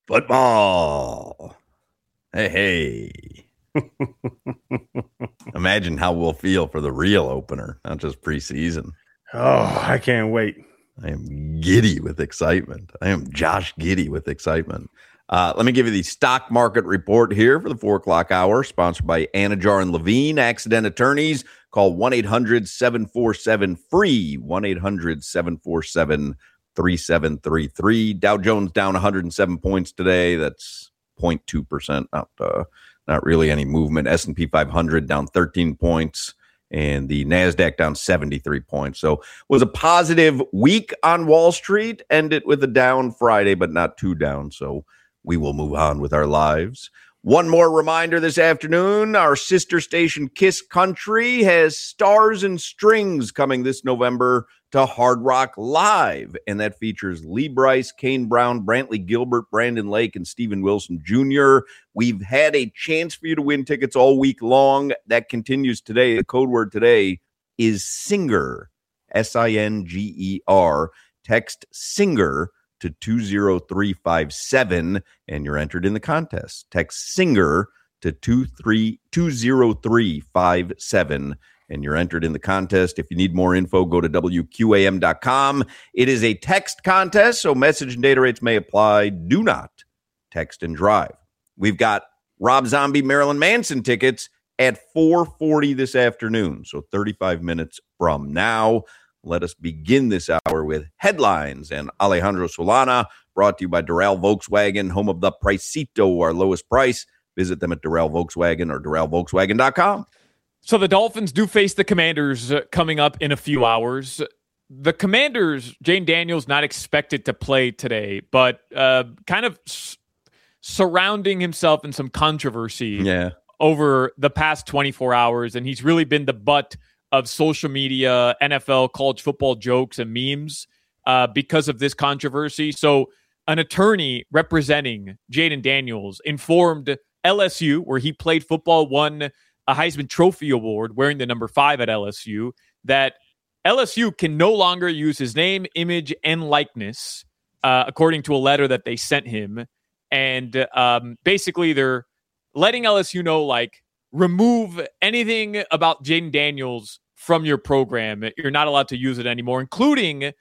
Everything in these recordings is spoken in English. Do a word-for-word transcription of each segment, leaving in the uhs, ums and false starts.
Football. Hey, hey. Imagine how we'll feel for the real opener, not just preseason. Oh, I can't wait. I am giddy with excitement. I am Josh Giddy with excitement. Uh, let me give you the stock market report here for the four o'clock hour, sponsored by Anajar and Levine, Accident Attorneys. Call one eight hundred seven four seven free, one eight hundred seven four seven three seven three three. Dow Jones down one hundred seven points today. That's zero point two percent, not, uh, not really any movement. S and P five hundred down thirteen points. And the NASDAQ down seventy-three points. So it was a positive week on Wall Street. Ended with a down Friday, but not too down. So we will move on with our lives. One more reminder this afternoon. Our sister station, Kiss Country, has Stars and Strings coming this November to Hard Rock Live. And that features Lee Brice, Kane Brown, Brantley Gilbert, Brandon Lake, and Steven Wilson Junior We've had a chance for you to win tickets all week long. That continues today. The code word today is SINGER, S I N G E R. Text SINGER to two zero three five seven, and you're entered in the contest. Text SINGER to two zero three five seven, and you're entered in the contest. If you need more info, go to W Q A M dot com. It is a text contest, so message and data rates may apply. Do not text and drive. We've got Rob Zombie, Marilyn Manson tickets at four forty this afternoon, so thirty-five minutes from now. Let us begin this hour with headlines and Alejandro Solana, brought to you by Doral Volkswagen, home of the Pricito, our lowest price. Visit them at Doral Volkswagen or Doral Volkswagen dot com. So the Dolphins do face the Commanders uh, coming up in a few hours. The Commanders, Jane Daniels not expected to play today, but uh, kind of s- surrounding himself in some controversy yeah. over the past twenty-four hours, and he's really been the butt of social media, N F L, college football jokes and memes uh, because of this controversy. So an attorney representing Jaden Daniels informed L S U, where he played football, won a Heisman Trophy award wearing the number five at L S U, that L S U can no longer use his name, image, and likeness, uh, according to a letter that they sent him. And um, basically they're letting L S U know, like, remove anything about Jaden Daniels from your program. You're not allowed to use it anymore, including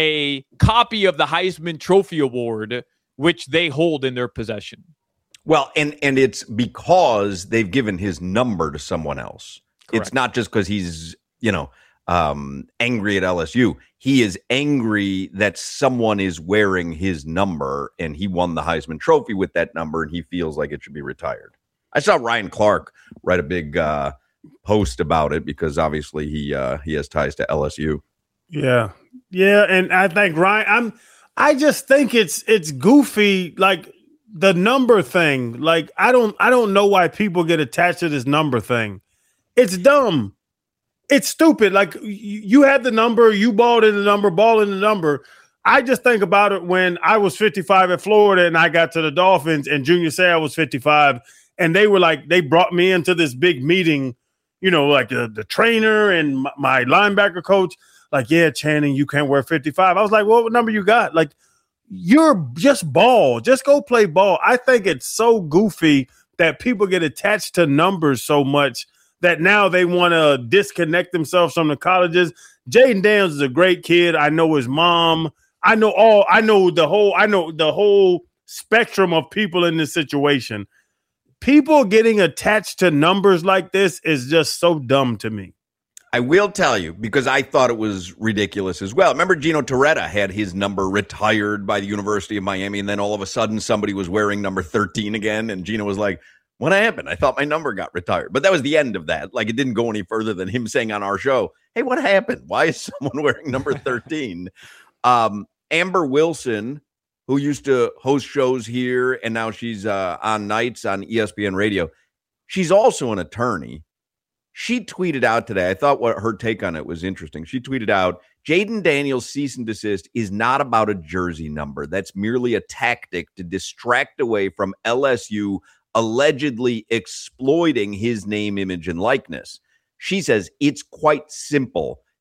a copy of the Heisman Trophy Award, which they hold in their possession. Well, and, and it's because they've given his number to someone else. Correct. It's not just because he's, you know, um, angry at L S U. He is angry that someone is wearing his number, and he won the Heisman Trophy with that number, and he feels like it should be retired. I saw Ryan Clark write a big uh, post about it because obviously he uh, he has ties to L S U. Yeah, yeah, and I think Ryan, I'm, I just think it's it's goofy, like the number thing. Like I don't I don't know why people get attached to this number thing. It's dumb. It's stupid. Like you had the number, you balled in the number, ball in the number. I just think about it when I was fifty-five at Florida and I got to the Dolphins, and Junior Seau was fifty-five. And they were like, they brought me into this big meeting, you know, like the, the trainer and my, my linebacker coach, like, yeah, Channing, you can't wear fifty-five. I was like, well, what number you got? Like, you're just ball. Just go play ball. I think it's so goofy that people get attached to numbers so much that now they want to disconnect themselves from the colleges. Jaden Daniels is a great kid. I know his mom. I know all, I know the whole, I know the whole spectrum of people in this situation. People getting attached to numbers like this is just so dumb to me. I will tell you, because I thought it was ridiculous as well. Remember Gino Torretta had his number retired by the University of Miami, and then all of a sudden somebody was wearing number thirteen again, and Gino was like, what happened? I thought my number got retired. But that was the end of that. Like, it didn't go any further than him saying on our show, hey, what happened? Why is someone wearing number thirteen? um, Amber Wilson, who used to host shows here, and now she's uh, on nights on E S P N Radio. She's also an attorney. She tweeted out today, I thought what her take on it was interesting. She tweeted out, Jaden Daniels' cease and desist is not about a jersey number. That's merely a tactic to distract away from L S U allegedly exploiting his name, image, and likeness. She says it's quite simple.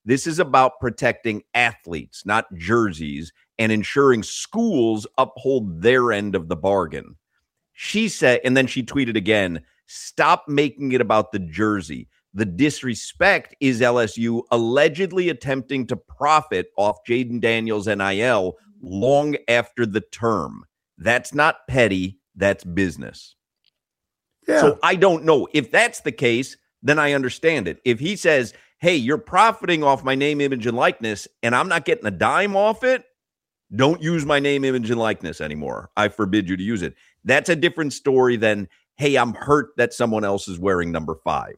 This is about protecting athletes, not jerseys, and ensuring schools uphold their end of the bargain. She said, and then she tweeted again, stop making it about the jersey. The disrespect is L S U allegedly attempting to profit off Jaden Daniels N I L long after the term. That's not petty. That's business. Yeah. So I don't know. If that's the case, then I understand it. If he says, hey, you're profiting off my name, image, and likeness, and I'm not getting a dime off it, don't use my name, image, and likeness anymore. I forbid you to use it. That's a different story than, hey, I'm hurt that someone else is wearing number five.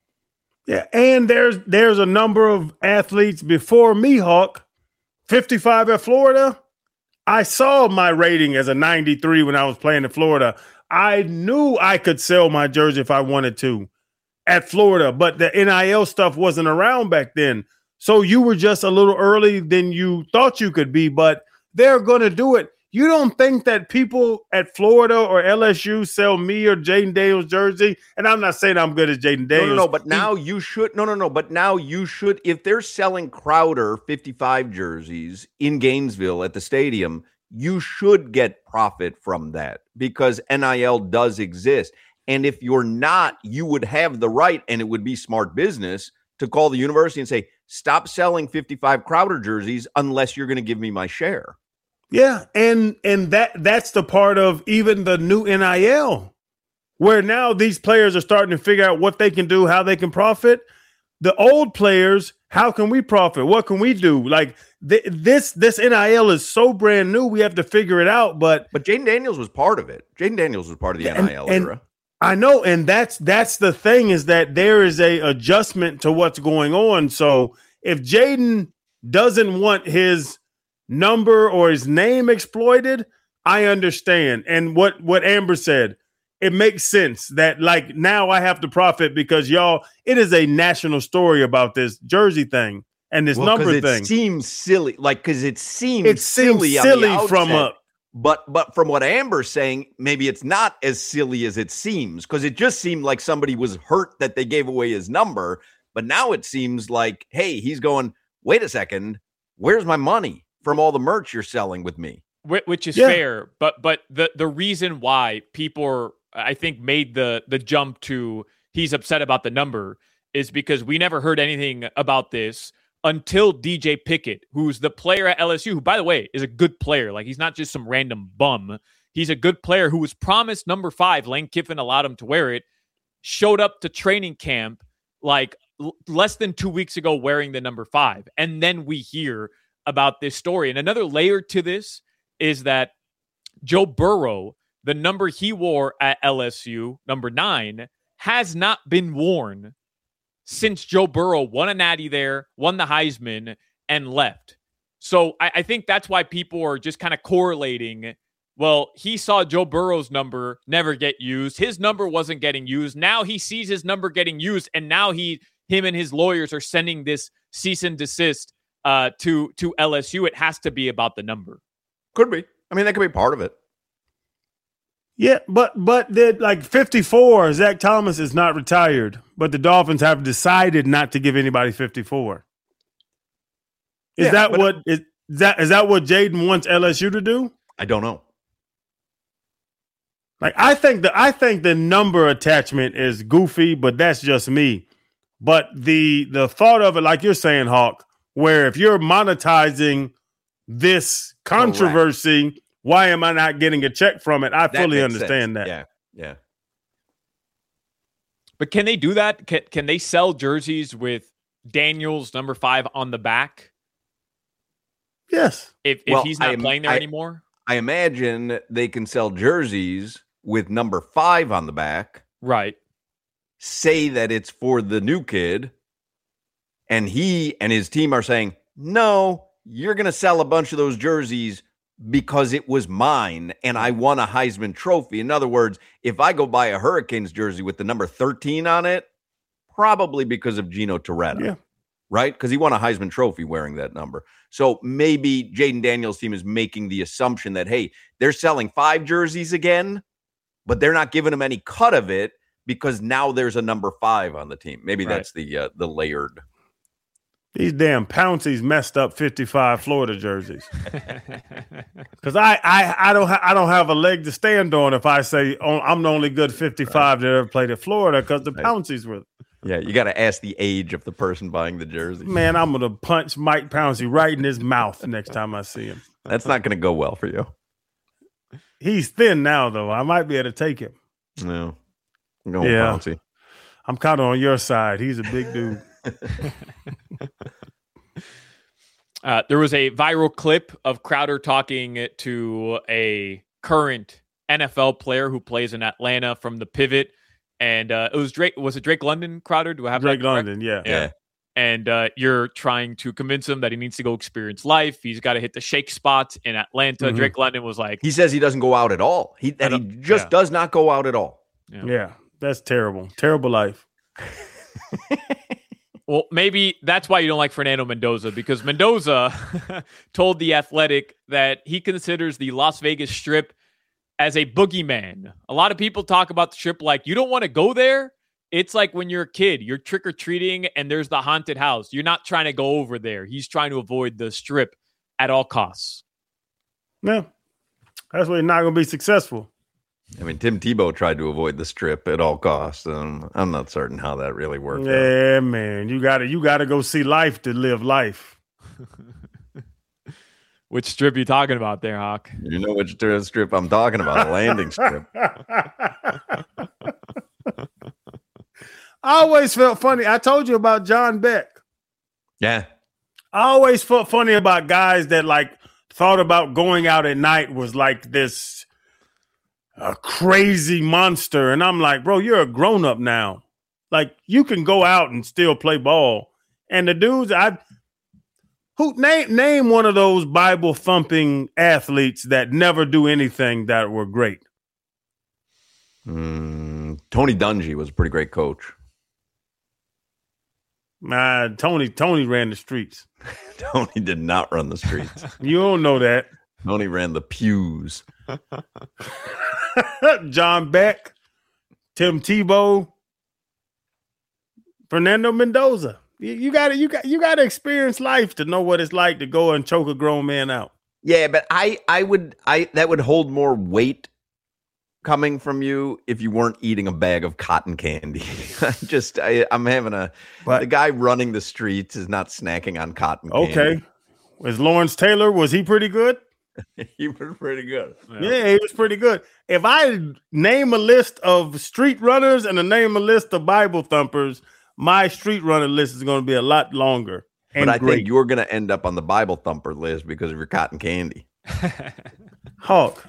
Yeah, and there's there's a number of athletes before me, Hawk, fifty-five at Florida. I saw my rating as a ninety-three when I was playing in Florida. I knew I could sell my jersey if I wanted to at Florida, but the N I L stuff wasn't around back then. So you were just a little early than you thought you could be, but they're going to do it. You don't think that people at Florida or L S U sell me or Jaden Daniels jersey? And I'm not saying I'm good as Jaden Daniels. No, no, no, but now you should. No, no, no, but now you should. If they're selling Crowder fifty-five jerseys in Gainesville at the stadium, you should get profit from that because N I L does exist. And if you're not, you would have the right, and it would be smart business to call the university and say, stop selling fifty-five Crowder jerseys unless you're going to give me my share. Yeah, and and that that's the part of even the new N I L, where now these players are starting to figure out what they can do, how they can profit. The old players, how can we profit? What can we do? Like th- this this N I L is so brand new, we have to figure it out. But but Jaden Daniels was part of it. Jaden Daniels was part of the and, N I L and, era. I know, and that's that's the thing is that there is a adjustment to what's going on. So if Jaden doesn't want his number or his name exploited, I understand. And what what Amber said, it makes sense that like now I have to profit because y'all, it is a national story about this jersey thing and this well, number it thing. It seems silly, like because it seems it seems silly, silly from a. But but from what Amber's saying, maybe it's not as silly as it seems because it just seemed like somebody was hurt that they gave away his number. But now it seems like, hey, he's going, wait a second, where's my money from all the merch you're selling with me? Which is yeah. fair. But but the, the reason why people are, I think, made the the jump to he's upset about the number is because we never heard anything about this until D J Pickett, who's the player at L S U, who, by the way, is a good player. Like, he's not just some random bum. He's a good player who was promised number five. Lane Kiffin allowed him to wear it, showed up to training camp like l- less than two weeks ago wearing the number five. And then we hear about this story. And another layer to this is that Joe Burrow, the number he wore at L S U, number nine, has not been worn since Joe Burrow won a natty there, won the Heisman, and left. So I, I think that's why people are just kind of correlating. Well, he saw Joe Burrow's number never get used. His number wasn't getting used. Now he sees his number getting used, and now he, him and his lawyers are sending this cease and desist uh, to, to L S U. It has to be about the number. Could be. I mean, that could be part of it. Yeah, but but like fifty-four, Zach Thomas is not retired, but the Dolphins have decided not to give anybody fifty-four. Is yeah, that what is that is that what Jaden wants L S U to do? I don't know. Like I think the I think the number attachment is goofy, but that's just me. But the the thought of it, like you're saying, Hawk, where if you're monetizing this controversy. Correct. Why am I not getting a check from it? I that fully understand sense. that. Yeah, yeah. But can they do that? Can, can they sell jerseys with Daniels number five on the back? Yes. If, if well, he's not I, playing there I, anymore? I imagine they can sell jerseys with number five on the back. Right. Say that it's for the new kid. And he and his team are saying, no, you're going to sell a bunch of those jerseys because it was mine and I won a Heisman Trophy. In other words, if I go buy a Hurricanes jersey with the number thirteen on it, probably because of Gino Torretta, yeah. right? Because he won a Heisman Trophy wearing that number. So maybe Jaden Daniels' team is making the assumption that, hey, they're selling five jerseys again, but they're not giving them any cut of it because now there's a number five on the team. Maybe right. that's the uh, the layered. These damn Pouncies messed up fifty-five Florida jerseys. Because I, I, I don't ha- I don't have a leg to stand on if I say oh, I'm the only good fifty-five right. that ever played at Florida because the right. Pouncies were. Yeah, you got to ask the age of the person buying the jersey. Man, I'm going to punch Mike Pouncey right in his mouth next time I see him. That's not going to go well for you. He's thin now, though. I might be able to take him. No. I'm going yeah. Pouncey. I'm kind of on your side. He's a big dude. uh, there was a viral clip of Crowder talking to a current N F L player who plays in Atlanta from the Pivot. And uh, it was Drake. Was it Drake London, Crowder? Do I have Drake that correct? London? Yeah. Yeah. And uh, you're trying to convince him that he needs to go experience life. He's got to hit the shake spots in Atlanta. Mm-hmm. Drake London was like, he says he doesn't go out at all. He that he just yeah. does not go out at all. Yeah. yeah, that's terrible. Terrible life. Well, maybe that's why you don't like Fernando Mendoza, because Mendoza told The Athletic that he considers the Las Vegas Strip as a boogeyman. A lot of people talk about the Strip like you don't want to go there. It's like when you're a kid, you're trick-or-treating and there's the haunted house. You're not trying to go over there. He's trying to avoid the Strip at all costs. Yeah, that's why you're not going to be successful. I mean, Tim Tebow tried to avoid the Strip at all costs. Um, I'm not certain how that really worked. Yeah, out. man, you got to you got to go see life to live life. Which strip are you talking about there, Hawk? You know which strip I'm talking about, a landing strip. I always felt funny. I told you about John Beck. Yeah. I always felt funny about guys that like thought about going out at night was like this a crazy monster. And I'm like, bro, you're a grown up now. Like you can go out and still play ball. And the dudes, I who name name one of those Bible thumping athletes that never do anything that were great. Mm, Tony Dungy was a pretty great coach. Nah, Tony Tony ran the streets. Tony did not run the streets. You don't know that. Tony ran the pews. John Beck, Tim Tebow, Fernando Mendoza. You got to you got you got to experience life to know what it's like to go and choke a grown man out. Yeah, but I I would I that would hold more weight coming from you if you weren't eating a bag of cotton candy. Just I, I'm having a but, the guy running the streets is not snacking on cotton okay. candy. Okay, was Lawrence Taylor, was he pretty good? He was pretty good. Yeah. yeah, he was pretty good. If I name a list of street runners and a name a list of Bible thumpers, my street runner list is going to be a lot longer. And but I great. think you're going to end up on the Bible thumper list because of your cotton candy. Hawk.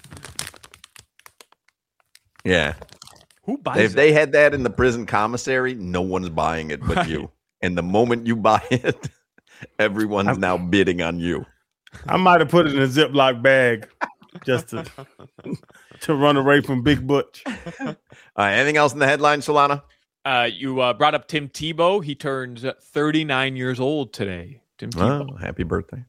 Yeah. Who buys if it? they had that in the prison commissary, no one's buying it but right. you. And the moment you buy it, everyone's I'm, now bidding on you. I might have put it in a Ziploc bag just to to run away from Big Butch. All right, anything else in the headline, Solana? Uh, you uh, brought up Tim Tebow. He turns thirty-nine years old today. Tim Tebow. Oh, happy birthday.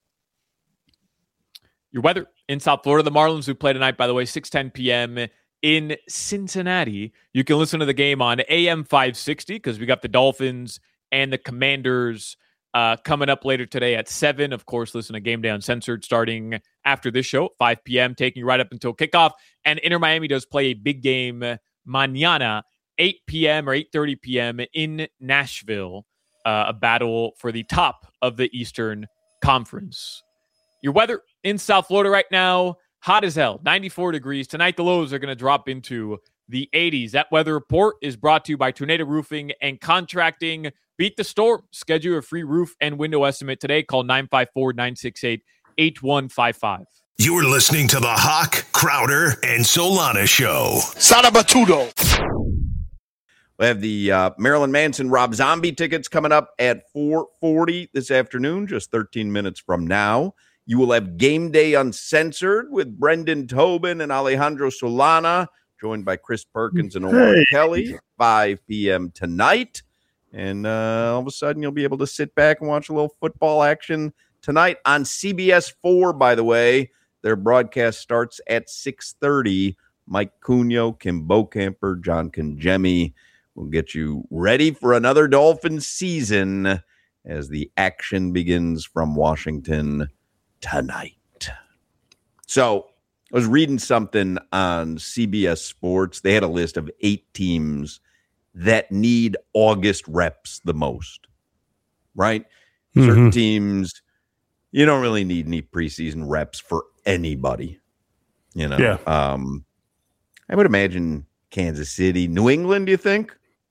Your weather in South Florida. The Marlins, who play tonight, by the way, six ten p.m. in Cincinnati. You can listen to the game on A M five sixty because we got the Dolphins and the Commanders uh, coming up later today at seven. Of course, listen to Game Day Uncensored starting after this show, five p.m., taking you right up until kickoff. And Inter Miami does play a big game mañana, eight p.m. or eight thirty p.m. in Nashville, uh, a battle for the top of the Eastern Conference. Your weather in South Florida right now, hot as hell, ninety-four degrees. Tonight, the lows are going to drop into the eighties. That weather report is brought to you by Tornado Roofing and Contracting. Beat the storm. Schedule a free roof and window estimate today. Call nine five four, nine six eight, eight one five five. You're listening to the Hawk, Crowder, and Solana Show. Sarabatudo. We have the uh, Marilyn Manson Rob Zombie tickets coming up at four forty this afternoon, just thirteen minutes from now. You will have Game Day Uncensored with Brendan Tobin and Alejandro Solana, joined by Chris Perkins and Omar hey. Kelly, five p.m. tonight. And uh, all of a sudden, you'll be able to sit back and watch a little football action tonight on C B S four, by the way. Their broadcast starts at six thirty. Mike Cunio, Kim Bocamper, John Congemi will get you ready for another Dolphins season as the action begins from Washington tonight. So I was reading something on C B S Sports. They had a list of eight teams that need August reps the most, right? Mm-hmm. Certain teams, you don't really need any preseason reps for anybody, you know? Yeah. Um, I would imagine Kansas City, New England, do you think?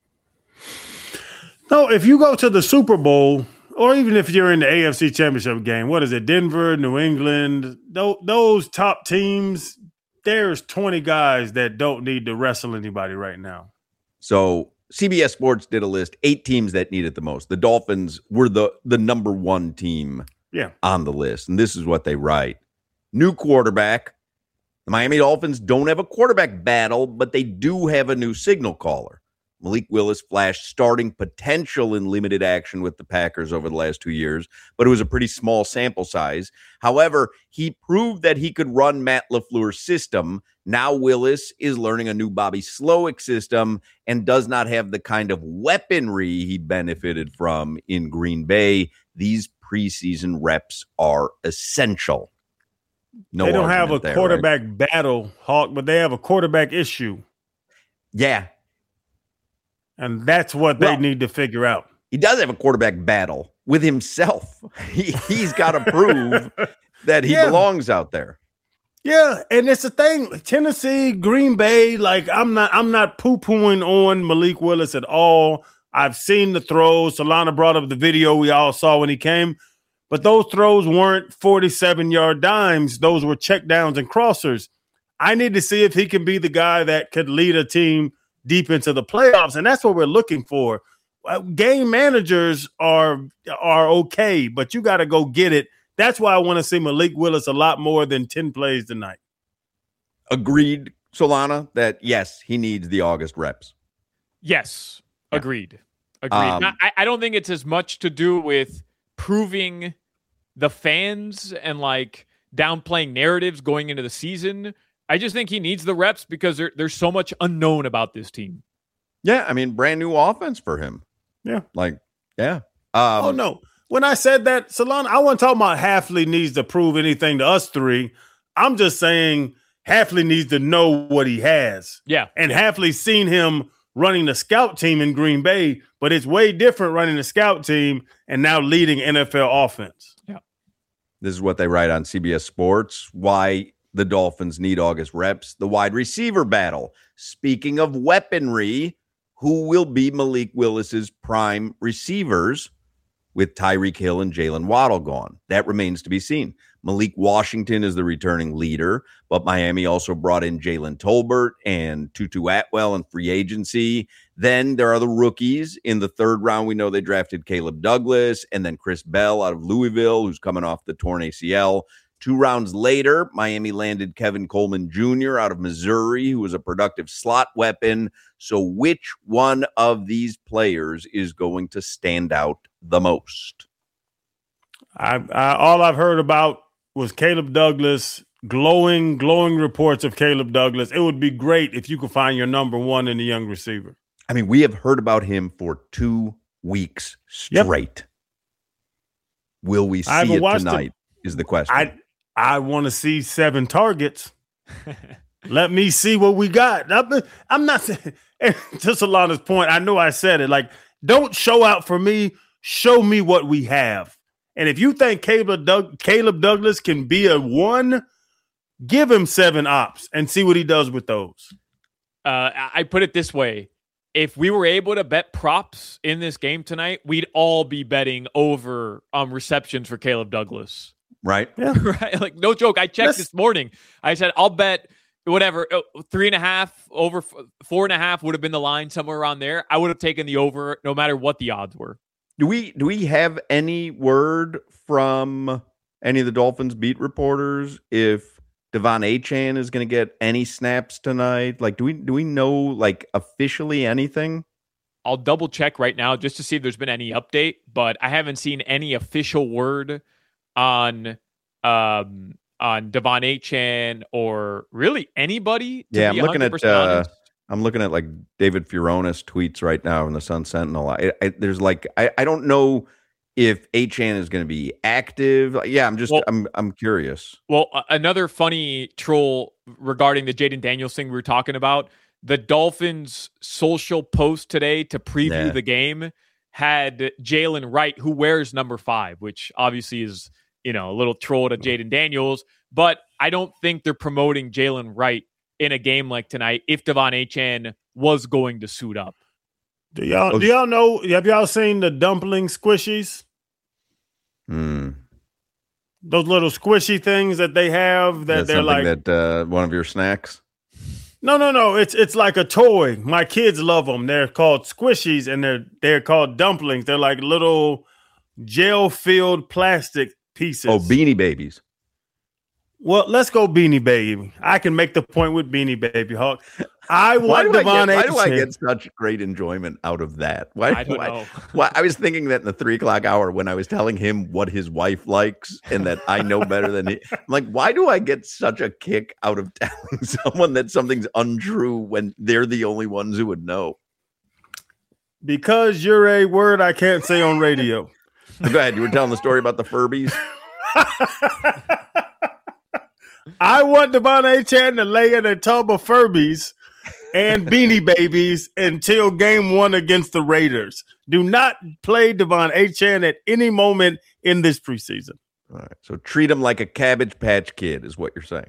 No, if you go to the Super Bowl, or even if you're in the A F C Championship game, what is it, Denver, New England, those, those top teams, there's twenty guys that don't need to wrestle anybody right now. So C B S Sports did a list, eight teams that need it the most. The Dolphins were the, the number one team yeah. on the list, and this is what they write. New quarterback. The Miami Dolphins don't have a quarterback battle, but they do have a new signal caller. Malik Willis flashed starting potential in limited action with the Packers over the last two years, but it was a pretty small sample size. However, he proved that he could run Matt LaFleur's system. Now Willis is learning a new Bobby Slowick system and does not have the kind of weaponry he benefited from in Green Bay. These preseason reps are essential. No, they don't have a there, quarterback right? battle, Hawk, but they have a quarterback issue. Yeah. And that's what they well, need to figure out. He does have a quarterback battle with himself. He, he's got to prove that he yeah. belongs out there. Yeah, and it's the thing. Tennessee, Green Bay, like I'm not I'm not poo-pooing on Malik Willis at all. I've seen the throws. Solana brought up the video we all saw when he came. But those throws weren't forty-seven-yard dimes. Those were checkdowns and crossers. I need to see if he can be the guy that could lead a team deep into the playoffs, and that's what we're looking for. Game managers are are okay, but you got to go get it. That's why I want to see Malik Willis a lot more than ten plays tonight. Agreed, Solana, that, yes, he needs the August reps. Yes, yeah. agreed. Agreed. Um, I, I don't think it's as much to do with proving the fans and, like, downplaying narratives going into the season. I just think he needs the reps because there, there's so much unknown about this team. Yeah, I mean, brand new offense for him. Yeah. Like, yeah. Um, oh, no. When I said that, Solana, I wasn't talking about Hafley needs to prove anything to us three. I'm just saying Hafley needs to know what he has. Yeah. And yeah. Hafley's seen him running the scout team in Green Bay, but it's way different running the scout team and now leading N F L offense. Yeah. This is what they write on C B S Sports. Why the Dolphins need August reps. The wide receiver battle. Speaking of weaponry, who will be Malik Willis's prime receivers with Tyreek Hill and Jalen Waddle gone? That remains to be seen. Malik Washington is the returning leader, but Miami also brought in Jalen Tolbert and Tutu Atwell in free agency. Then there are the rookies. In the third round, we know they drafted Caleb Douglas and then Chris Bell out of Louisville, who's coming off the torn A C L. Two rounds later, Miami landed Kevin Coleman Junior out of Missouri, who was a productive slot weapon. So which one of these players is going to stand out the most? I, I all I've heard about was Caleb Douglas, glowing, glowing reports of Caleb Douglas. It would be great if you could find your number one in the young receiver. I mean, we have heard about him for two weeks straight. Yep. Will we see it tonight? It. Is the question. I I want to see seven targets. Let me see what we got. I'm not saying, to Solana's point, I know I said it, like, don't show out for me. Show me what we have. And if you think Caleb, Doug, Caleb Douglas can be a one, give him seven ops and see what he does with those. Uh, I put it this way. If we were able to bet props in this game tonight, we'd all be betting over um, receptions for Caleb Douglas. Right. Yeah. Right. Like, no joke. I checked That's... this morning. I said, I'll bet whatever, three and a half over four and a half would have been the line, somewhere around there. I would have taken the over no matter what the odds were. Do we do we have any word from any of the Dolphins beat reporters if Devon Achane is going to get any snaps tonight? Like, do we do we know like officially anything? I'll double check right now just to see if there's been any update, but I haven't seen any official word on um on Devon Achane or really anybody. To yeah, be I'm looking at uh, honest. I'm looking at like David Furonis tweets right now in the Sun Sentinel. I, I, there's like I, I don't know if Achane is going to be active. Yeah, I'm just well, I'm I'm curious. Well, uh, another funny troll regarding the Jayden Daniels thing we were talking about. The Dolphins' social post today to preview yeah. the game had Jalen Wright, who wears number five, which obviously is, you know, a little troll to Jayden Daniels. But I don't think they're promoting Jalen Wright in a game like tonight if Devon Achane was going to suit up. Do y'all do y'all know? Have y'all seen the dumpling squishies? Hmm. Those little squishy things that they have that That's they're like that uh, one of your snacks. No, no, no. It's it's like a toy. My kids love them. They're called squishies, and they're they're called dumplings. They're like little gel-filled plastic pieces. Oh, Beanie Babies. Well, let's go Beanie Baby. I can make the point with Beanie Baby, Hawk. I want Devon Achane. Why do I get such great enjoyment out of that? Why, I don't why, know. Why, I was thinking that in the three o'clock hour when I was telling him what his wife likes and that I know better than he. I'm like, why do I get such a kick out of telling someone that something's untrue when they're the only ones who would know? Because you're a word I can't say on radio. Go ahead. You were telling the story about the Furbies. I want Devon Achane to lay in a tub of Furbies and Beanie Babies until game one against the Raiders. Do not play Devon Achane at any moment in this preseason. All right. So treat him like a Cabbage Patch Kid is what you're saying.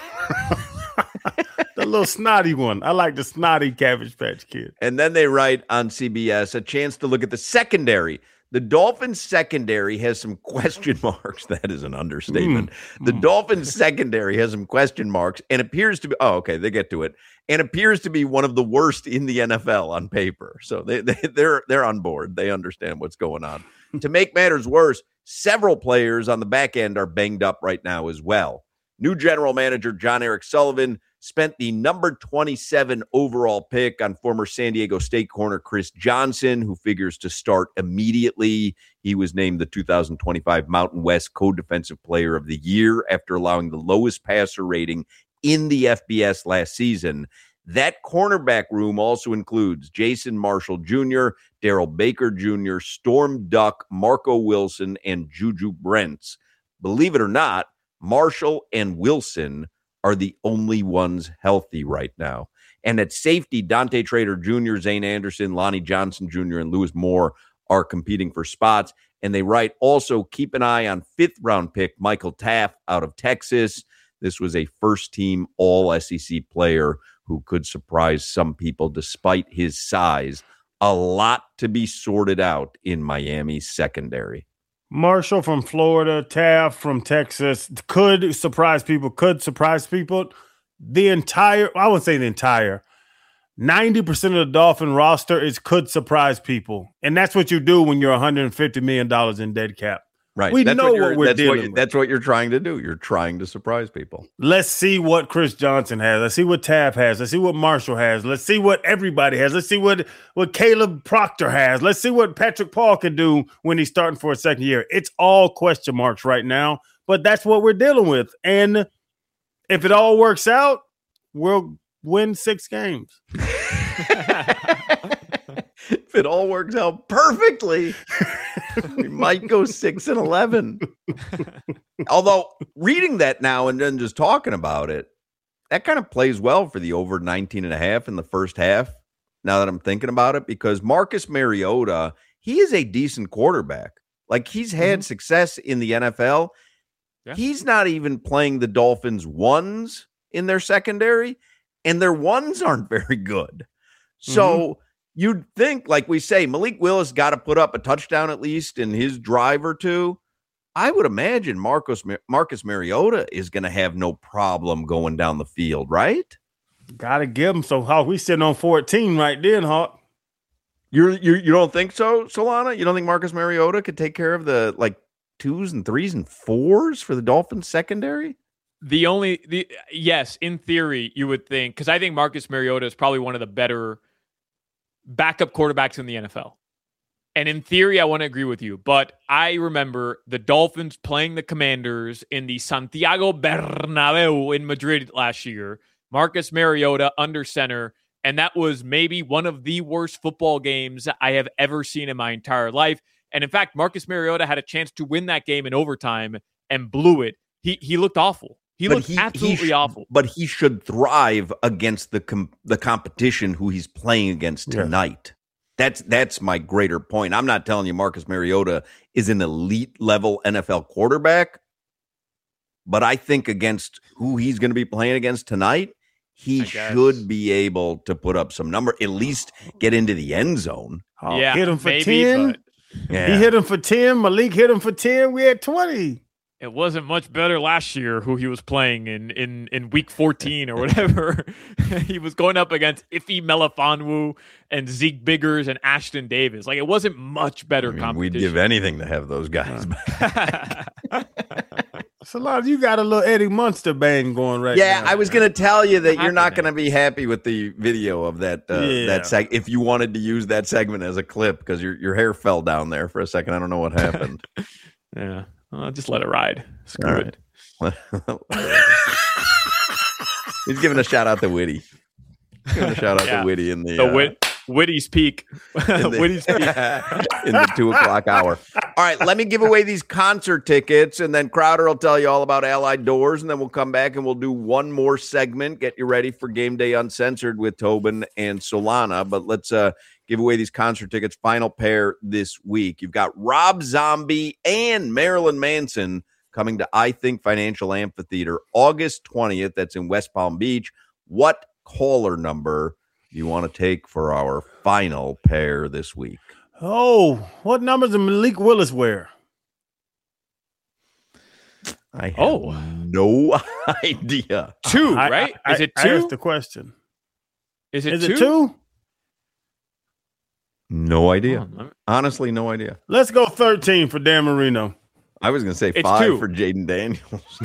The little snotty one. I like the snotty Cabbage Patch Kid. And then they write on C B S, a chance to look at the secondary. The Dolphins secondary has some question marks. That is an understatement. Mm. The mm. Dolphins secondary has some question marks and appears to be, oh, okay, they get to it, and appears to be one of the worst in the N F L on paper. So they, they, they're they're on board. They understand what's going on. To make matters worse, several players on the back end are banged up right now as well. New general manager John Eric Sullivan spent the number twenty-seven overall pick on former San Diego State corner Chris Johnson, who figures to start immediately. He was named the two thousand twenty-five Mountain West Co-Defensive Player of the Year after allowing the lowest passer rating in the F B S last season. That cornerback room also includes Jason Marshall Junior, Darrell Baker Junior, Storm Duck, Marco Wilson, and Juju Brents. Believe it or not, Marshall and Wilson are the only ones healthy right now. And at safety, Dante Trader Junior, Zane Anderson, Lonnie Johnson Junior, and Lewis Moore are competing for spots. And they write, also keep an eye on fifth round pick Michael Taft out of Texas. This was a first-team all-S E C player who could surprise some people despite his size. A lot to be sorted out in Miami's secondary. Marshall from Florida, Taft from Texas could surprise people, could surprise people. The entire, I wouldn't say the entire, ninety percent of the Dolphin roster is could surprise people. And that's what you do when you're one hundred fifty million dollars in dead cap. Right. We that's know what, what we're that's dealing what, with. That's what you're trying to do. You're trying to surprise people. Let's see what Chris Johnson has. Let's see what Taft has. Let's see what Marshall has. Let's see what everybody has. Let's see what, what Caleb Proctor has. Let's see what Patrick Paul can do when he's starting for a second year. It's all question marks right now, but that's what we're dealing with. And if it all works out, we'll win six games. If it all works out perfectly, we might go six and eleven. Although reading that now and then just talking about it, that kind of plays well for the over nineteen and a half in the first half. Now that I'm thinking about it, because Marcus Mariota, he is a decent quarterback. Like he's had mm-hmm. success in the N F L. Yeah. He's not even playing the Dolphins ones in their secondary, and their ones aren't very good. So mm-hmm. you'd think, like we say, Malik Willis got to put up a touchdown at least in his drive or two. I would imagine Marcus Marcus Mariota is going to have no problem going down the field, right? Got to give him. So, Hawk, we sitting on fourteen right then, Hawk. You're, you you don't think so, Solana? You don't think Marcus Mariota could take care of the like twos and threes and fours for the Dolphins secondary? The only the yes, in theory, you would think, because I think Marcus Mariota is probably one of the better backup quarterbacks in the N F L. And in theory, I want to agree with you, but I remember the Dolphins playing the Commanders in the Santiago Bernabeu in Madrid last year. Marcus Mariota under center, and that was maybe one of the worst football games I have ever seen in my entire life. And in fact, Marcus Mariota had a chance to win that game in overtime and blew it. He he looked awful. He but looked he, absolutely he sh- awful. But he should thrive against the com- the competition who he's playing against tonight. Yeah. That's that's my greater point. I'm not telling you Marcus Mariota is an elite level N F L quarterback, but I think against who he's going to be playing against tonight, he should be able to put up some number, at least get into the end zone. Oh, yeah, hit him for maybe, ten. But yeah. He hit him for ten. Malik hit him for ten. We had twenty. It wasn't much better last year who he was playing in in, in week fourteen or whatever. He was going up against Ife Melifonwu and Zeke Biggers and Ashton Davis. Like, it wasn't much better I mean, competition. we'd give anything to have those guys. So, a lot. You got a little Eddie Munster bang going right yeah, now. I was going to tell you that you're not happening? going to be happy with the video of that uh, Yeah. that seg- if you wanted to use that segment as a clip, because your your hair fell down there for a second. I don't know what happened. Yeah. Well, just let it ride. Screw All it. right. He's giving a shout out to Whitty. Giving a shout out Yeah. to Whitty in the, The uh, Whit- Whitty's peak. in the- Whitty's peak. in the two o'clock hour. All right, let me give away these concert tickets, and then Crowder will tell you all about Allied Doors, and then we'll come back and we'll do one more segment. Get you ready for Game Day Uncensored with Tobin and Solana. But let's uh, give away these concert tickets. Final pair this week. You've got Rob Zombie and Marilyn Manson coming to I Think Financial Amphitheater August twentieth. That's in West Palm Beach. What caller number do you want to take for our final pair this week? Oh, what numbers does Malik Willis wear? I have Oh. no idea. Two, I- right? I, Is it I two? asked the question. Is it Is two? it two? No idea. Hold on, let me- Honestly, no idea. Let's go thirteen for Dan Marino. I was going to say It's five two. for Jaden Daniels.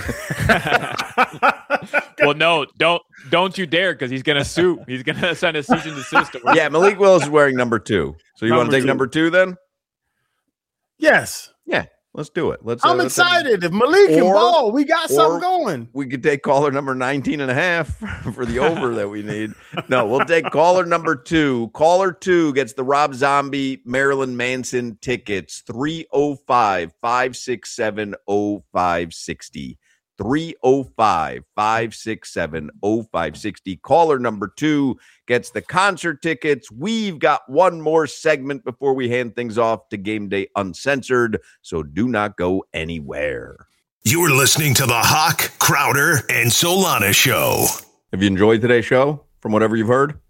Well, no, don't don't you dare, because he's gonna sue. He's gonna send a cease and desist. to- Yeah, Malik Willis is wearing number two. So you want Number to take two. number two then? Yes. Yeah, let's do it. Let's. I'm uh, let's- excited. If Malik can Or- ball, we got or- something going. We could take caller number nineteen and a half for the over that we need. No, we'll take caller number two. Caller two gets the Rob Zombie Marilyn Manson tickets. three oh five, five six seven, oh five six oh. three oh five, five six seven, oh five six oh. Caller number two gets the concert tickets. We've got one more segment before we hand things off to Game Day Uncensored, so do not go anywhere. You're listening to the Hawk, Crowder, and Solana Show. Have you enjoyed today's show from whatever you've heard?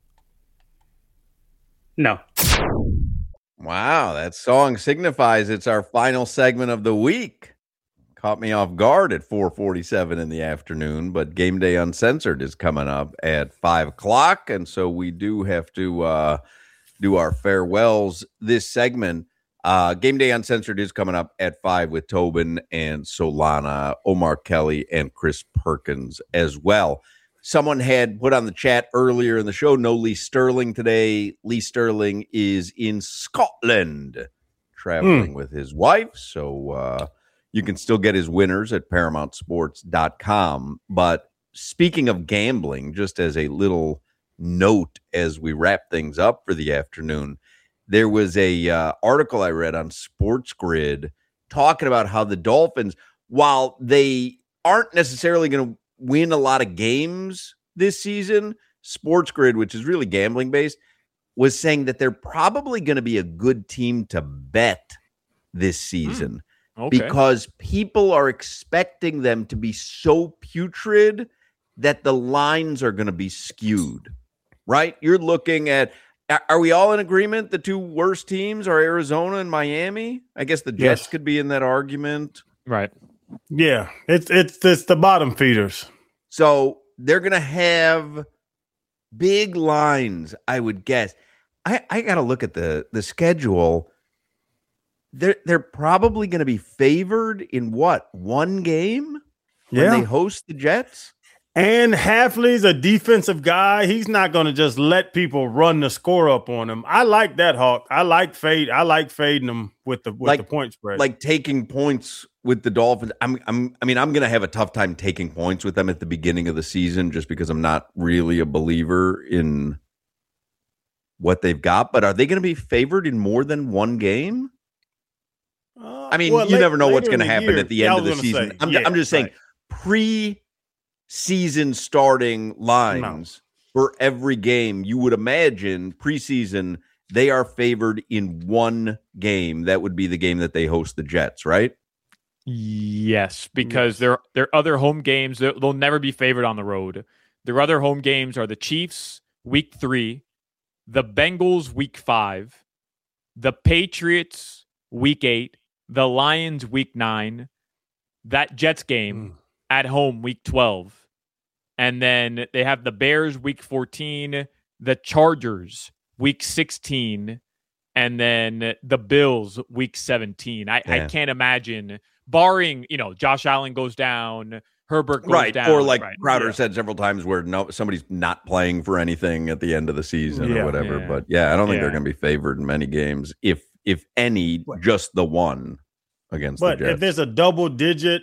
No. Wow, that song signifies it's our final segment of the week. Caught me off guard at four forty-seven in the afternoon, but Game Day Uncensored is coming up at five o'clock, and so we do have to uh, do our farewells this segment. Uh, Game Day Uncensored is coming up at five with Tobin and Solana, Omar Kelly, and Chris Perkins as well. Someone had put on the chat earlier in the show, no Lee Sterling today. Lee Sterling is in Scotland traveling with his wife, so uh, you can still get his winners at paramount sports dot com. But speaking of gambling, just as a little note as we wrap things up for the afternoon, there was a uh, article I read on Sports Grid talking about how the Dolphins, while they aren't necessarily going to win a lot of games this season, Sports Grid, which is really gambling based, was saying that they're probably going to be a good team to bet this season. Okay. Because people are expecting them to be so putrid that the lines are going to be skewed, right? You're looking at, are we all in agreement the two worst teams are Arizona and Miami? I guess the Jets Yes. could be in that argument. Right. Yeah, it's it's it's the bottom feeders. So they're going to have big lines, I would guess. I, I got to look at the, the schedule. They're, they're probably going to be favored in what, one game when Yeah. they host the Jets? And Hafley's a defensive guy. He's not going to just let people run the score up on him. I like that, Hawk. I like fade. I like fading them with the with Like- the point spread. Like taking points with the Dolphins. I'm, I'm, I mean, I'm going to have a tough time taking points with them at the beginning of the season just because I'm not really a believer in what they've got. But are they going to be favored in more than one game? I mean, well, you late, never know what's going to happen year, at the yeah, end of the say, season. I'm, yeah, I'm just saying right. pre-season starting lines no. for every game, you would imagine preseason they are favored in one game. That would be the game that they host the Jets, right? Yes, because yes. their their other home games, they'll never be favored on the road. Their other home games are the Chiefs, week three, the Bengals, week five, the Patriots, week eight, the Lions, week nine, that Jets game mm. at home, week twelve. And then they have the Bears, week fourteen, the Chargers, week sixteen, and then the Bills, week seventeen. I, yeah. I can't imagine, barring, you know, Josh Allen goes down, Herbert goes right. down. Or like right. Crowder yeah. said several times where no somebody's not playing for anything at the end of the season yeah. or whatever. Yeah. But yeah, I don't think yeah. they're going to be favored in many games, if if any, just the one against but the Jets. If there's a double digit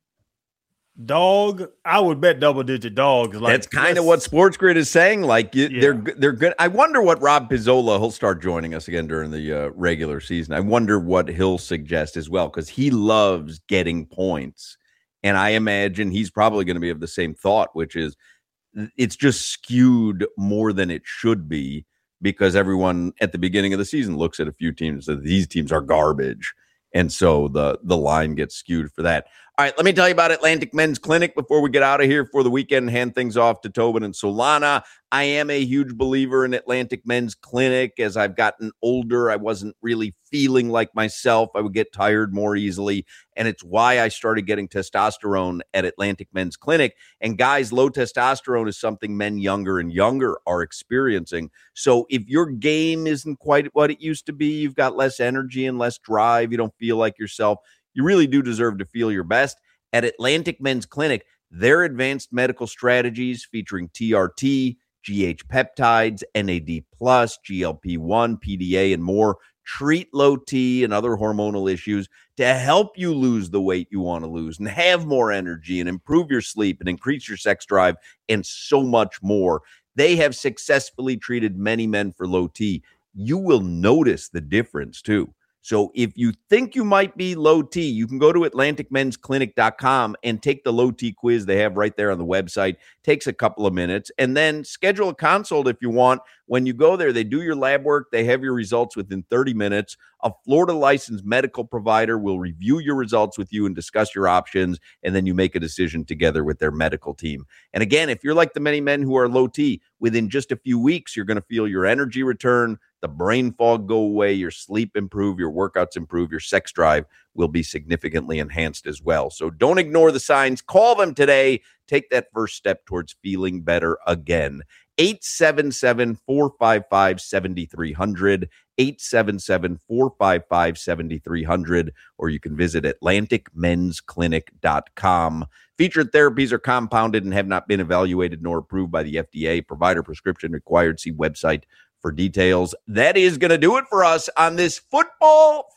dog, I would bet double digit dogs. Like, that's kind of what Sports Grid is saying. Like you, yeah. they're they're good. I wonder what Rob Pizzola, he'll start joining us again during the uh, regular season. I wonder what he'll suggest as well, because he loves getting points, and I imagine he's probably going to be of the same thought, which is it's just skewed more than it should be, because everyone at the beginning of the season looks at a few teams and says these teams are garbage. And so the the line gets skewed for that. All right, let me tell you about Atlantic Men's Clinic before we get out of here for the weekend and hand things off to Tobin and Solana. I am a huge believer in Atlantic Men's Clinic. As I've gotten older, I wasn't really feeling like myself. I would get tired more easily, and it's why I started getting testosterone at Atlantic Men's Clinic. And guys, low testosterone is something men younger and younger are experiencing. So if your game isn't quite what it used to be, you've got less energy and less drive, you don't feel like yourself, you really do deserve to feel your best. At Atlantic Men's Clinic, their advanced medical strategies featuring T R T, G H peptides, N A D plus, G L P one, P D A, and more treat low T and other hormonal issues to help you lose the weight you want to lose and have more energy and improve your sleep and increase your sex drive and so much more. They have successfully treated many men for low T. You will notice the difference too. So if you think you might be low T, you can go to Atlantic Men's Clinic dot com and take the low T quiz they have right there on the website. Takes a couple of minutes, and then schedule a consult if you want. When you go there, they do your lab work. They have your results within thirty minutes. A Florida licensed medical provider will review your results with you and discuss your options, and then you make a decision together with their medical team. And again, if you're like the many men who are low T, within just a few weeks, you're going to feel your energy return, the brain fog go away, your sleep improve, your workouts improve, your sex drive will be significantly enhanced as well. So don't ignore the signs. Call them today. Take that first step towards feeling better again. eight seven seven, four five five, seven three zero zero, eight seven seven, four five five, seven three zero zero, or you can visit Atlantic Men's Clinic dot com. Featured therapies are compounded and have not been evaluated nor approved by the F D A. Provider prescription required. See website for details. That is going to do it for us on this Football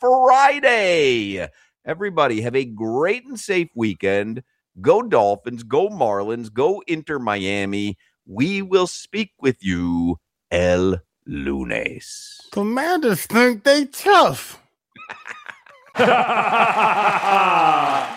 Friday. Everybody have a great and safe weekend. Go Dolphins, go Marlins, go Inter Miami. We will speak with you el lunes. Commanders think they tough.